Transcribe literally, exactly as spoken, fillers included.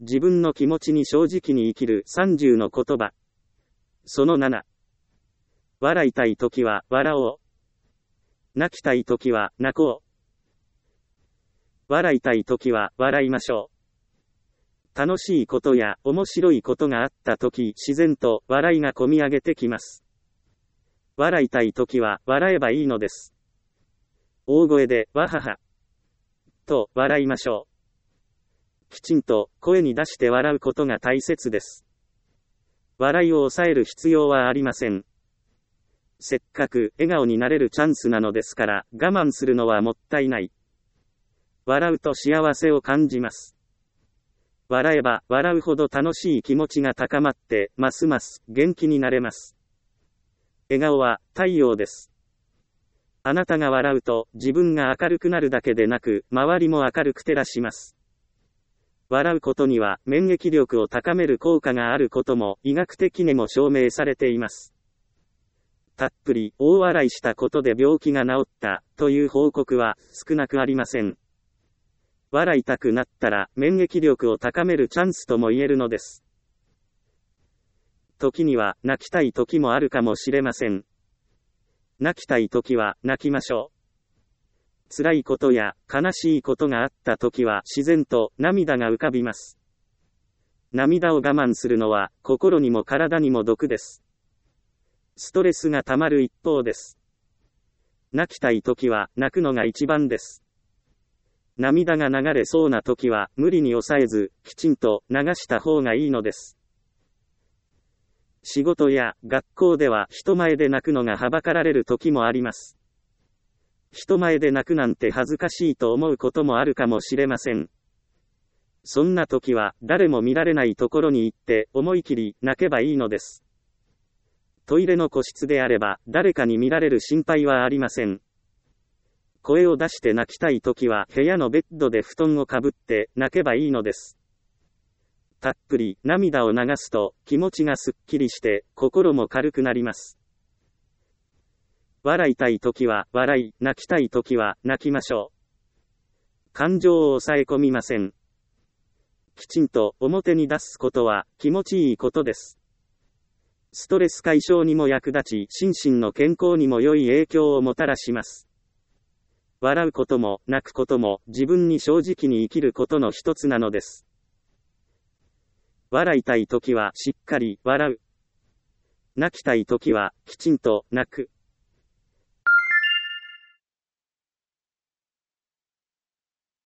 自分の気持ちに正直に生きるさんじゅうの言葉。そのなな。笑いたいときは笑おう。泣きたいときは泣こう。笑いたいときは笑いましょう。楽しいことや面白いことがあったとき、自然と笑いがこみ上げてきます。笑いたいときは笑えばいいのです。大声でわははと笑いましょう。きちんと声に出して笑うことが大切です。笑いを抑える必要はありません。せっかく笑顔になれるチャンスなのですから、我慢するのはもったいない。笑うと幸せを感じます。笑えば笑うほど楽しい気持ちが高まって、ますます元気になれます。笑顔は太陽です。あなたが笑うと自分が明るくなるだけでなく、周りも明るく照らします。笑うことには免疫力を高める効果があることも医学的にも証明されています。たっぷり大笑いしたことで病気が治ったという報告は少なくありません。笑いたくなったら免疫力を高めるチャンスとも言えるのです。時には泣きたい時もあるかもしれません。泣きたい時は泣きましょう。辛いことや悲しいことがあった時は自然と涙が浮かびます。涙を我慢するのは心にも体にも毒です。ストレスがたまる一方です。泣きたい時は泣くのが一番です。涙が流れそうな時は無理に抑えず、きちんと流した方がいいのです。仕事や学校では人前で泣くのがはばかられる時もあります。人前で泣くなんて恥ずかしいと思うこともあるかもしれません。そんな時は誰も見られないところに行って思い切り泣けばいいのです。トイレの個室であれば誰かに見られる心配はありません。声を出して泣きたいときは部屋のベッドで布団をかぶって泣けばいいのです。たっぷり涙を流すと気持ちがすっきりして心も軽くなります。笑いたいときは笑い、泣きたいときは泣きましょう。感情を抑え込みません。きちんと表に出すことは気持ちいいことです。ストレス解消にも役立ち、心身の健康にも良い影響をもたらします。笑うことも泣くことも自分に正直に生きることの一つなのです。笑いたいときはしっかり笑う。泣きたいときはきちんと泣く。